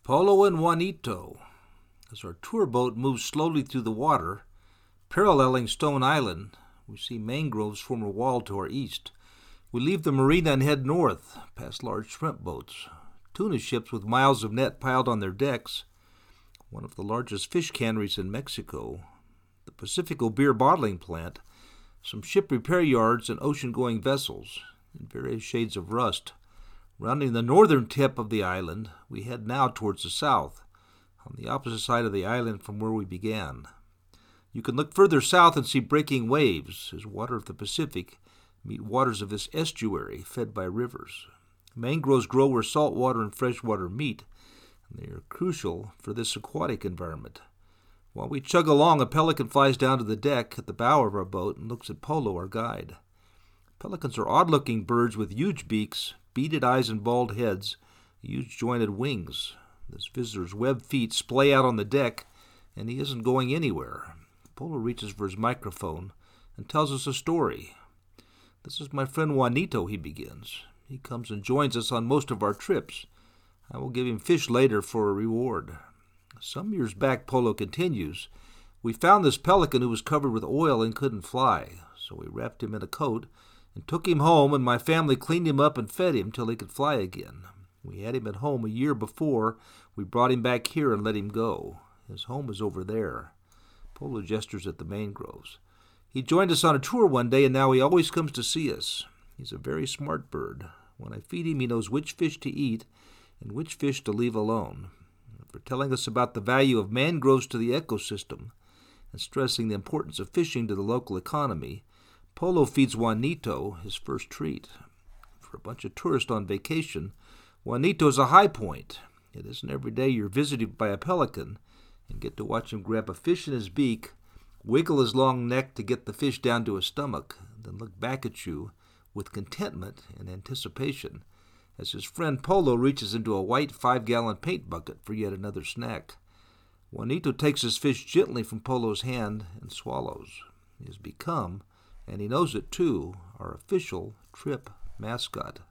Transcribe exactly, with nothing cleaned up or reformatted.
Polo and Juanito. As our tour boat moves slowly through the water, paralleling Stone Island, we see mangroves form a wall to our east. We leave the marina and head north, past large shrimp boats, tuna ships with miles of net piled on their decks, one of the largest fish canneries in Mexico, the Pacifico beer bottling plant, some ship repair yards and ocean-going vessels in various shades of rust. Rounding the northern tip of the island, we head now towards the south, on the opposite side of the island from where we began. You can look further south and see breaking waves as water of the Pacific meet waters of this estuary fed by rivers. Mangroves grow where salt water and fresh water meet, and they are crucial for this aquatic environment. While we chug along, a pelican flies down to the deck at the bow of our boat and looks at Polo, our guide. Pelicans are odd-looking birds with huge beaks, beaded eyes and bald heads, huge jointed wings. This visitor's webbed feet splay out on the deck, and he isn't going anywhere. Polo reaches for his microphone and tells us a story. "This is my friend Juanito," he begins. "He comes and joins us on most of our trips. I will give him fish later for a reward. Some years back," Polo continues, "we found this pelican who was covered with oil and couldn't fly, so we wrapped him in a coat and took him home, and my family cleaned him up and fed him till he could fly again. We had him at home a year before we brought him back here and let him go. His home is over there." Polo gestures at the mangroves. "He joined us on a tour one day, and now he always comes to see us. He's a very smart bird. When I feed him, he knows which fish to eat and which fish to leave alone. For telling us about the value of mangroves to the ecosystem and stressing the importance of fishing to the local economy, Polo feeds Juanito his first treat. For a bunch of tourists on vacation, Juanito is a high point. It isn't every day you're visited by a pelican and get to watch him grab a fish in his beak, wiggle his long neck to get the fish down to his stomach, then look back at you with contentment and anticipation as his friend Polo reaches into a white five-gallon paint bucket for yet another snack. Juanito takes his fish gently from Polo's hand and swallows. He has become, and he knows it too, our official trip mascot.